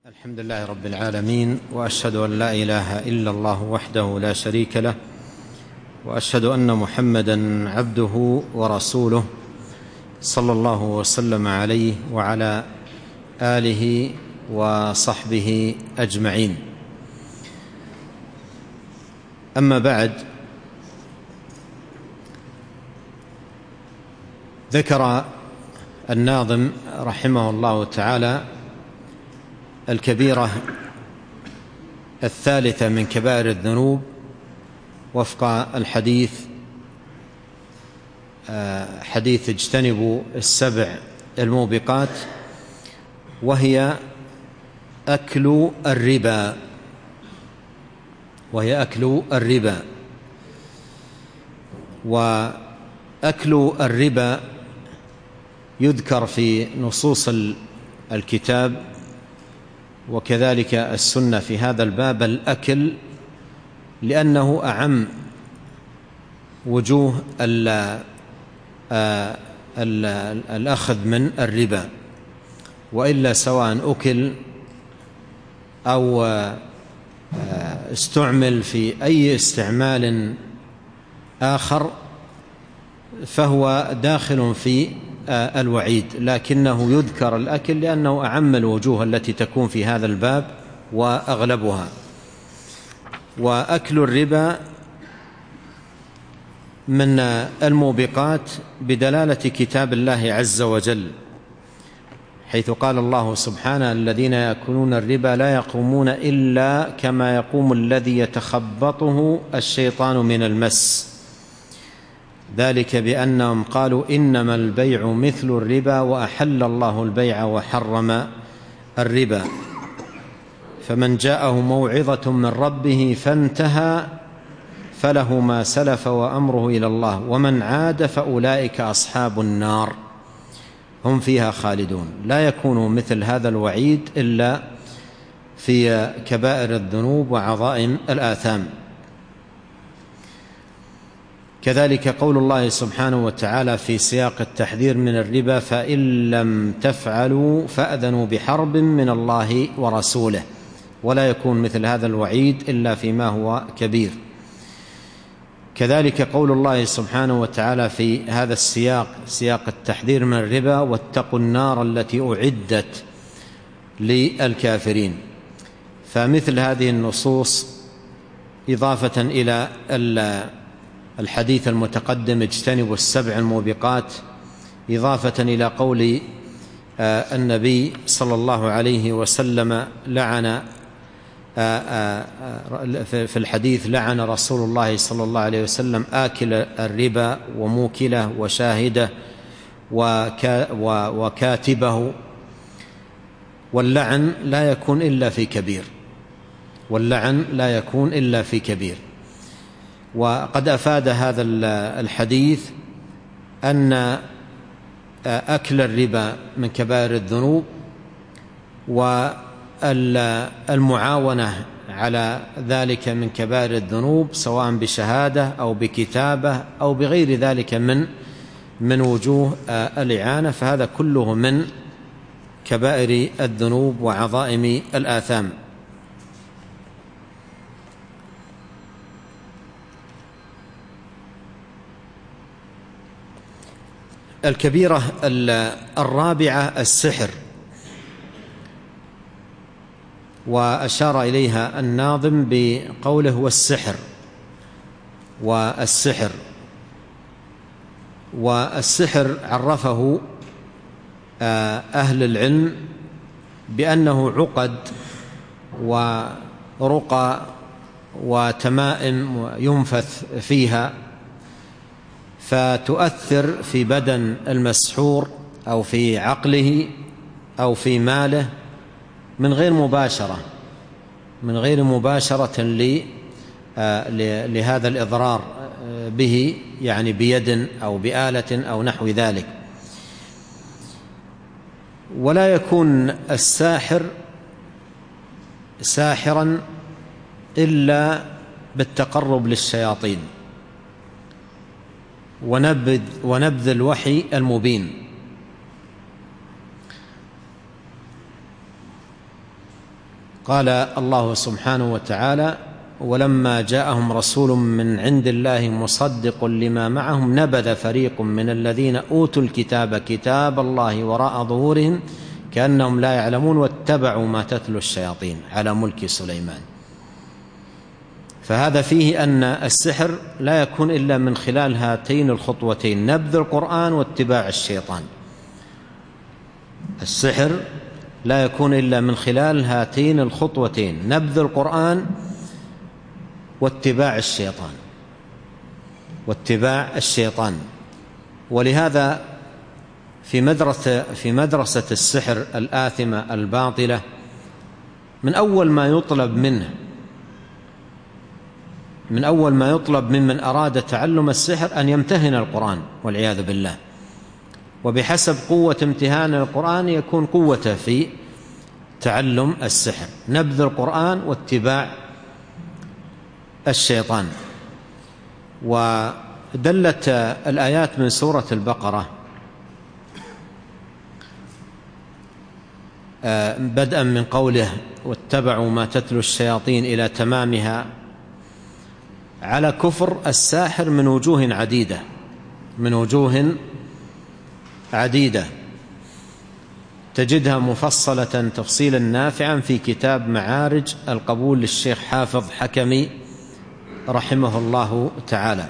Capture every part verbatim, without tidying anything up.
الحمد لله رب العالمين، وأشهد أن لا إله إلا الله وحده لا شريك له، وأشهد أن محمدًا عبده ورسوله صلى الله وسلم عليه وعلى آله وصحبه أجمعين. أما بعد، ذكر الناظم رحمه الله تعالى الكبيرة الثالثة من كبائر الذنوب وفق الحديث حديث اجتنبوا السبع الموبقات، وهي أكل الربا وهي أكل الربا وأكل الربا يذكر في نصوص الكتاب وكذلك السنة في هذا الباب الأكل، لأنه أعم وجوه الأخذ من الربا، وإلا سواء أكل أو استعمل في أي استعمال آخر فهو داخل في الوعيد، لكنه يذكر الأكل لأنه أعم الوجوه التي تكون في هذا الباب وأغلبها. وأكل الربا من الموبقات بدلالة كتاب الله عز وجل، حيث قال الله سبحانه: الذين يأكلون الربا لا يقومون إلا كما يقوم الذي يتخبطه الشيطان من المس، ذلك بأنهم قالوا إنما البيع مثل الربا وأحل الله البيع وحرم الربا، فمن جاءه موعظة من ربه فانتهى فله ما سلف وأمره إلى الله ومن عاد فأولئك أصحاب النار هم فيها خالدون. لا يكون مثل هذا الوعيد إلا في كبائر الذنوب وعظائم الآثام. كذلك قول الله سبحانه وتعالى في سياق التحذير من الربا: فإن لم تفعلوا فأذنوا بحرب من الله ورسوله. ولا يكون مثل هذا الوعيد إلا فيما هو كبير. كذلك قول الله سبحانه وتعالى في هذا السياق، سياق التحذير من الربا: واتقوا النار التي أعدت للكافرين. فمثل هذه النصوص إضافة إلى الحديث المتقدم اجتنبوا السبع الموبقات، إضافة إلى قول النبي صلى الله عليه وسلم لعن في الحديث لعن رسول الله صلى الله عليه وسلم آكل الربا وموكله وشاهده وكاتبه. واللعن لا يكون إلا في كبير واللعن لا يكون إلا في كبير. وقد أفاد هذا الحديث أن أكل الربا من كبائر الذنوب، والمعاونة على ذلك من كبائر الذنوب، سواء بشهادة أو بكتابة أو بغير ذلك من من وجوه الإعانة، فهذا كله من كبائر الذنوب وعظائم الآثام. الكبيرة الرابعة السحر، وأشار إليها الناظم بقوله والسحر والسحر والسحر عرفه أهل العلم بأنه عقد ورقى وتمائم ينفث فيها، فتؤثر في بدن المسحور أو في عقله أو في ماله من غير مباشرة من غير مباشرة لهذا الإضرار به، يعني بيد أو بآلة أو نحو ذلك. ولا يكون الساحر ساحرا إلا بالتقرب للشياطين ونبذ, ونبذ الوحي المبين. قال الله سبحانه وتعالى: ولما جاءهم رسول من عند الله مصدق لما معهم نبذ فريق من الذين أوتوا الكتاب كتاب الله وراء ظهورهم كأنهم لا يعلمون واتبعوا ما تتلو الشياطين على ملك سليمان. فهذا فيه أن السحر لا يكون إلا من خلال هاتين الخطوتين: نبذ القرآن واتباع الشيطان. السحر لا يكون إلا من خلال هاتين الخطوتين: نبذ القرآن واتباع الشيطان واتباع الشيطان. ولهذا في مدرسة في مدرسة السحر الآثمة الباطلة من أول ما يطلب منه من أول ما يطلب ممن أراد تعلم السحر أن يمتهن القرآن والعياذ بالله، وبحسب قوة امتهان القرآن يكون قوته في تعلم السحر. نبذ القرآن واتباع الشيطان. ودلت الآيات من سورة البقرة بدءا من قوله: واتبعوا ما تتلو الشياطين إلى تمامها، على كفر الساحر من وجوه عديدة من وجوه عديدة تجدها مفصلة تفصيلا نافعا في كتاب معارج القبول للشيخ حافظ حكمي رحمه الله تعالى.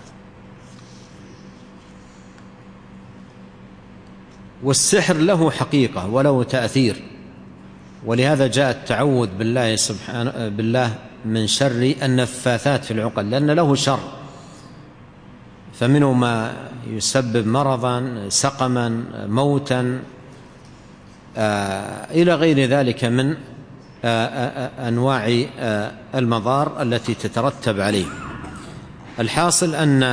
والسحر له حقيقة وله تأثير، ولهذا جاء التعوذ بالله سبحانه بالله من شر النفاثات في العقد، لأن له شر، فمنه ما يسبب مرضا سقما موتا آه إلى غير ذلك من آه آه أنواع آه المضار التي تترتب عليه. الحاصل أن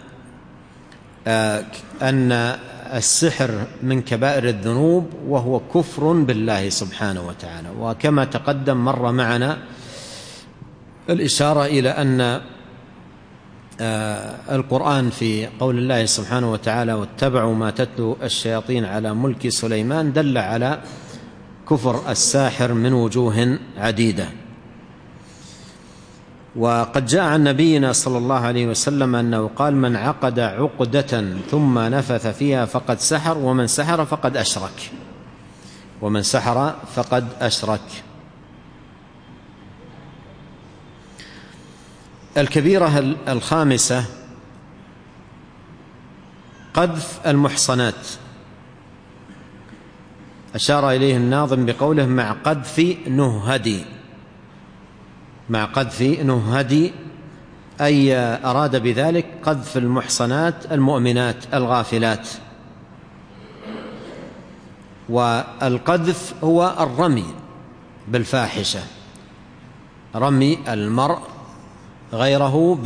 آه أن السحر من كبائر الذنوب، وهو كفر بالله سبحانه وتعالى. وكما تقدم مر معنا الإشارة إلى أن القرآن في قول الله سبحانه وتعالى: واتبعوا ما تتلو الشياطين على ملك سليمان، دل على كفر الساحر من وجوه عديدة. وقد جاء عن نبينا صلى الله عليه وسلم أنه قال: من عقد عقدة ثم نفث فيها فقد سحر، ومن سحر فقد أشرك ومن سحر فقد أشرك. الكبيرة الخامسة قذف المحصنات، أشار إليه الناظم بقوله: مع قذف نهدي مع قذف نهدي أي أراد بذلك قذف المحصنات المؤمنات الغافلات. والقذف هو الرمي بالفاحشة، رمي المرء غيره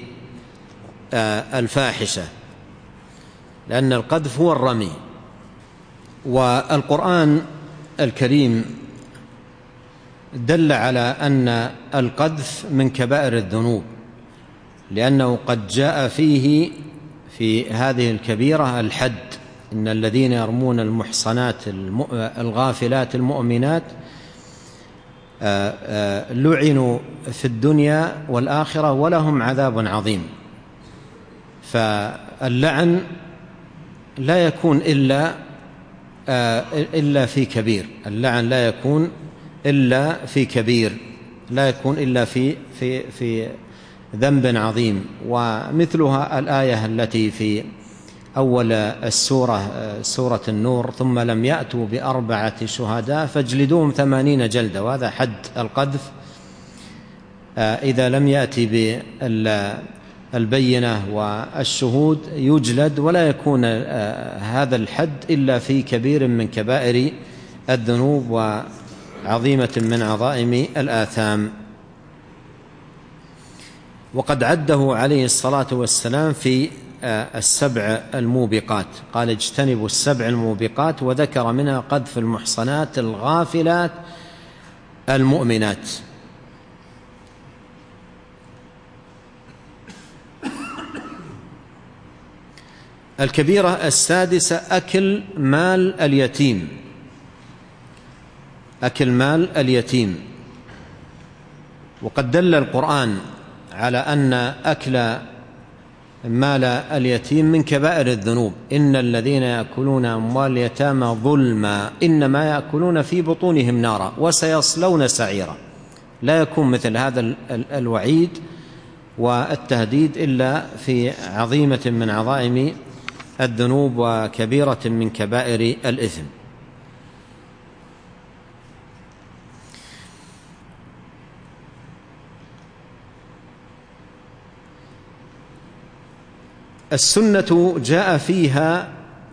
بالفاحشة، لأن القذف هو الرمي. والقرآن الكريم دل على أن القذف من كبائر الذنوب، لأنه قد جاء فيه في هذه الكبيرة الحد: إن الذين يرمون المحصنات الغافلات المؤمنات لعنوا في الدنيا والآخرة ولهم عذاب عظيم. فاللعن لا يكون إلا إلا في كبير اللعن لا يكون إلا في كبير لا يكون إلا في في في ذنب عظيم. ومثلها الآية التي في أول السورة سورة النور: ثم لم يأتوا بأربعة شهداء فاجلدوهم ثمانين جلدة. وهذا حد القذف إذا لم يأتي بالبينة والشهود يجلد، ولا يكون هذا الحد إلا في كبير من كبائر الذنوب وعظيمة من عظائم الآثام. وقد عده عليه الصلاة والسلام في السبع الموبقات، قال: اجتنبوا السبع الموبقات، وذكر منها قذف المحصنات الغافلات المؤمنات. الكبيرة السادسة أكل مال اليتيم أكل مال اليتيم وقد دل القرآن على أن أكل مال اليتيم من كبائر الذنوب. إن الذين يأكلون أموال اليتامى ظلما إنما يأكلون في بطونهم نارا وسيصلون سعيرا. لا يكون مثل هذا الوعيد والتهديد إلا في عظيمة من عظائم الذنوب وكبيرة من كبائر الإثم. السنة جاء فيها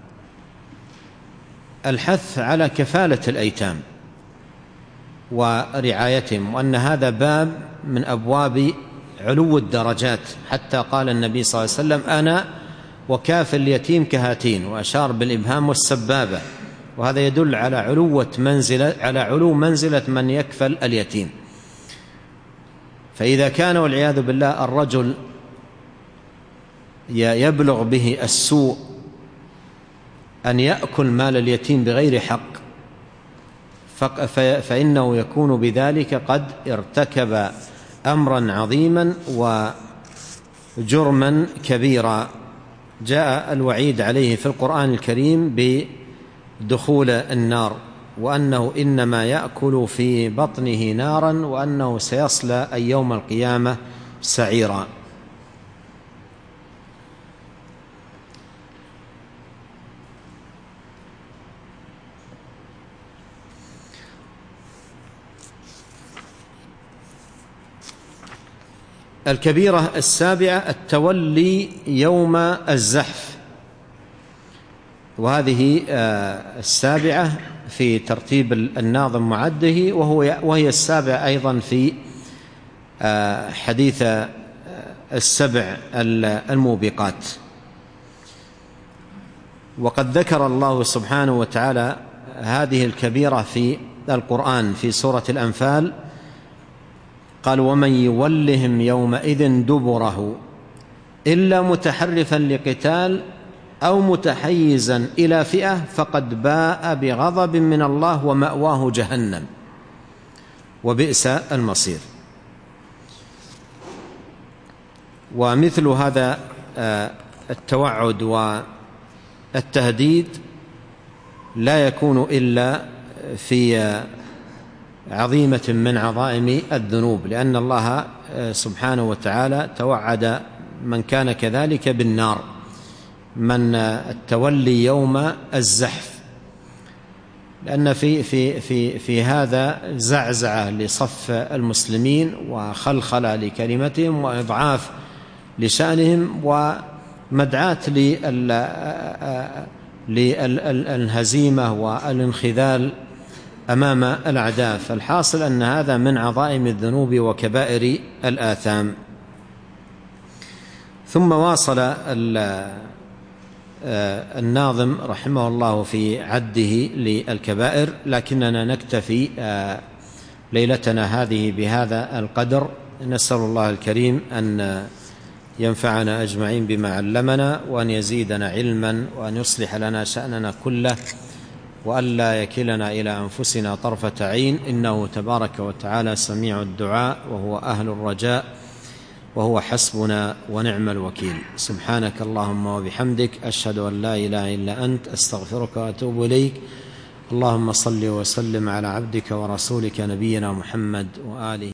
الحث على كفالة الأيتام ورعايتهم، وأن هذا باب من أبواب علو الدرجات، حتى قال النبي صلى الله عليه وسلم: أنا وكافل اليتيم كهاتين، وأشار بالإبهام والسبابة، وهذا يدل على علو منزلة على علو منزلة من يكفل اليتيم. فإذا كان والعياذ بالله الرجل يبلغ به السوء أن يأكل مال اليتيم بغير حق، فإنه يكون بذلك قد ارتكب أمرا عظيما وجرما كبيرا جاء الوعيد عليه في القرآن الكريم بدخول النار، وأنه إنما يأكل في بطنه نارا، وأنه سيصلى أي يوم القيامة سعيرا. الكبيرة السابعة التولي يوم الزحف، وهذه السابعة في ترتيب الناظم معده، وهو وهي السابعة أيضا في حديث السبع الموبقات. وقد ذكر الله سبحانه وتعالى هذه الكبيرة في القرآن في سورة الأنفال، قال: ومن يولهم يومئذ دبره إلا متحرفا لقتال أو متحيزا إلى فئة فقد باء بغضب من الله ومأواه جهنم وبئس المصير. ومثل هذا التوعد والتهديد لا يكون إلا في عظيمة من عظائم الذنوب، لأن الله سبحانه وتعالى توعد من كان كذلك بالنار، من التولي يوم الزحف، لأن في في في في هذا زعزعة لصف المسلمين وخلخلة لكلمتهم وإضعاف لشأنهم ومدعاة للهزيمة والانخذال أمام الأعداء. فالحاصل أن هذا من عظائم الذنوب وكبائر الآثام. ثم واصل الناظم رحمه الله في عده للكبائر، لكننا نكتفي ليلتنا هذه بهذا القدر. نسأل الله الكريم أن ينفعنا أجمعين بما علمنا، وأن يزيدنا علما، وأن يصلح لنا شأننا كله، وألا يكلنا إلى أنفسنا طرفة عين، إنه تبارك وتعالى سميع الدعاء وهو أهل الرجاء وهو حسبنا ونعم الوكيل. سبحانك اللهم وبحمدك، أشهد أن لا إله إلا أنت، أستغفرك وأتوب إليك. اللهم صل وسلم على عبدك ورسولك نبينا محمد وآله